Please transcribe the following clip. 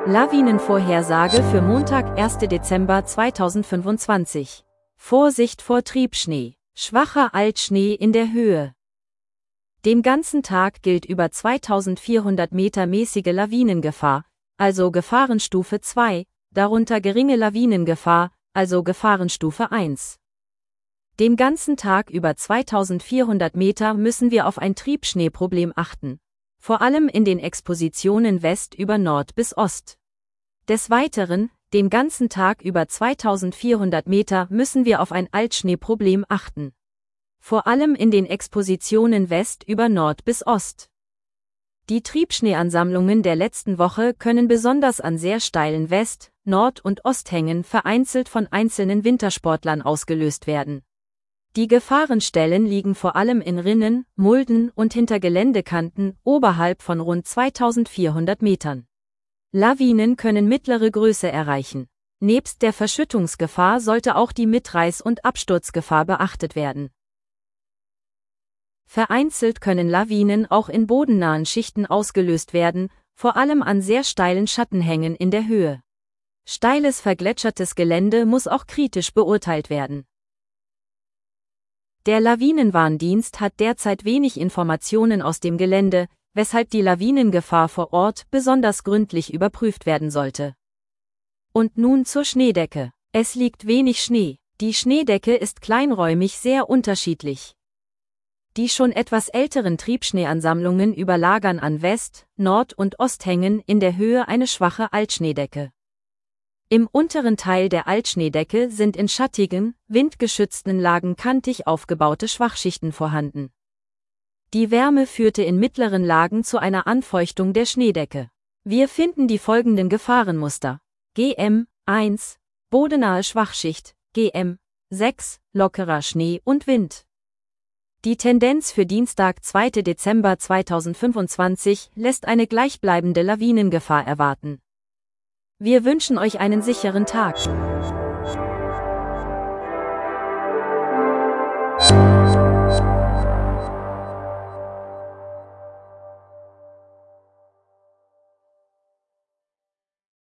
Lawinenvorhersage für Montag, 1. Dezember 2025. Vorsicht vor Triebschnee. Schwacher Altschnee in der Höhe. Den ganzen Tag gilt über 2400 Meter mäßige Lawinengefahr, also Gefahrenstufe 2, darunter geringe Lawinengefahr, also Gefahrenstufe 1. Den ganzen Tag über 2400 Meter müssen wir auf ein Triebschneeproblem achten. Vor allem in den Expositionen West über Nord bis Ost. Des Weiteren, den ganzen Tag über 2400 Meter müssen wir auf ein Altschneeproblem achten. Vor allem in den Expositionen West über Nord bis Ost. Die Triebschneeansammlungen der letzten Woche können besonders an sehr steilen West-, Nord- und Osthängen vereinzelt von einzelnen Wintersportlern ausgelöst werden. Die Gefahrenstellen liegen vor allem in Rinnen, Mulden und hinter Geländekanten oberhalb von rund 2400 Metern. Lawinen können mittlere Größe erreichen. Nebst der Verschüttungsgefahr sollte auch die Mitreiß- und Absturzgefahr beachtet werden. Vereinzelt können Lawinen auch in bodennahen Schichten ausgelöst werden, vor allem an sehr steilen Schattenhängen in der Höhe. Steiles vergletschertes Gelände muss auch kritisch beurteilt werden. Der Lawinenwarndienst hat derzeit wenig Informationen aus dem Gelände, weshalb die Lawinengefahr vor Ort besonders gründlich überprüft werden sollte. Und nun zur Schneedecke. Es liegt wenig Schnee. Die Schneedecke ist kleinräumig sehr unterschiedlich. Die schon etwas älteren Triebschneeansammlungen überlagern an West-, Nord- und Osthängen in der Höhe eine schwache Altschneedecke. Im unteren Teil der Altschneedecke sind in schattigen, windgeschützten Lagen kantig aufgebaute Schwachschichten vorhanden. Die Wärme führte in mittleren Lagen zu einer Anfeuchtung der Schneedecke. Wir finden die folgenden Gefahrenmuster. GM 1, bodennahe Schwachschicht, GM 6, lockerer Schnee und Wind. Die Tendenz für Dienstag, 2. Dezember 2025 lässt eine gleichbleibende Lawinengefahr erwarten. Wir wünschen euch einen sicheren Tag.